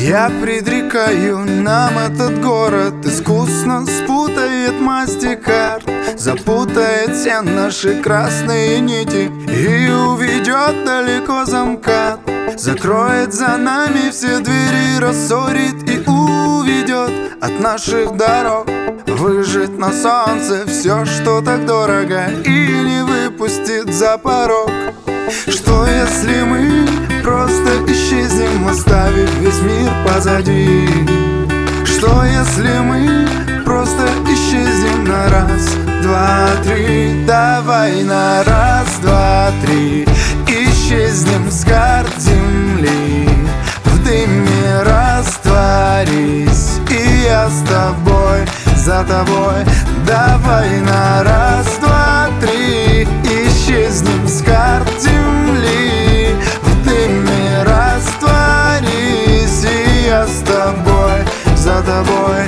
Я предрекаю, нам этот город искусно спутает мастер-карт, запутает все наши красные нити и уведет далеко за МКАД. Закроет за нами все двери, рассорит и уведет от наших дорог. Выжжет на солнце все, что так дорого, и не выпустит за порог. Что если мы просто исчезнем, оставив весь мир позади? Что если мы просто исчезнем на раз, два, три? Давай на раз, два, три исчезнем с карт земли, в дыме растворись, и я с тобой, за тобой. Давай на раз, два, три исчезнем с карт земли, в дыме растворись, и я с тобой, за тобой.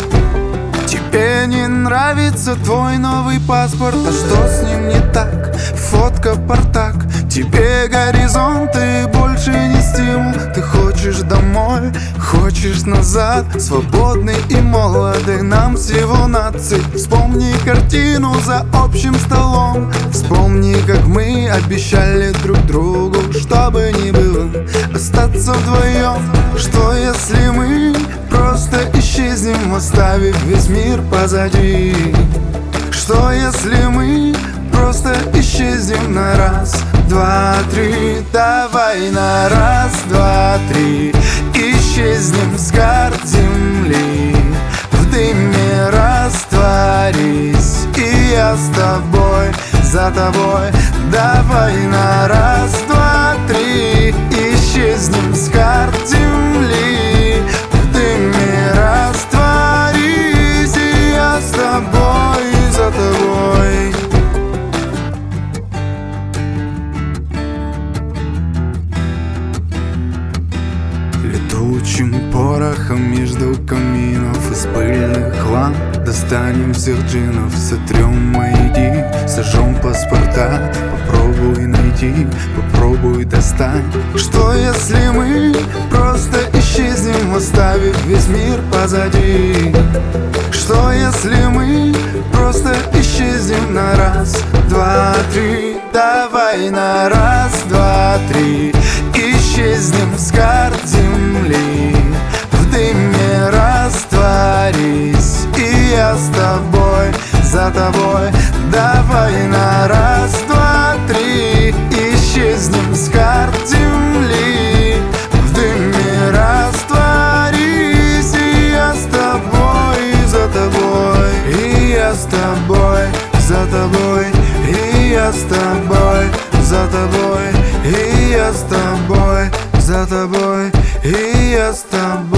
Тебе не нравится твой новый паспорт, а что с ним не так? Фотка портак. Тебе горизонты больше не стимул. Ты хочешь домой, хочешь назад, свободный и молодый, нам всего наций. Вспомни картину за общим столом, вспомни, как мы обещали друг другу, что бы ни было, остаться вдвоем. Что если мы просто исчезнем, оставив весь мир позади? Что если мы просто исчезнем на раз, два, три? Давай на раз, два, три исчезнем с карт земли, в дыме растворись, и я с тобой, за тобой. Давай на раз, два, три исчезнем с карт земли, в дыме растворись, и я с тобой, за тобой. Летучим порохом между каминов из пыльных ламп достанем всех джинов, сотрем маяки, сожжем паспорта. Попробуй найти, попробуй достать. Что если мы просто исчезнем, оставив весь мир позади? Что если мы просто исчезнем на раз, два, три? Давай на раз, два, три исчезнем с карт земли, в дыме растворись, и я с тобой, за тобой. Давай на раз, два, три исчезнем с карт земли, в дыме растворись, и я с тобой, за тобой, и я с тобой, за тобой, и я с тобой, за тобой, и я с тобой, за тобой, и я с тобой.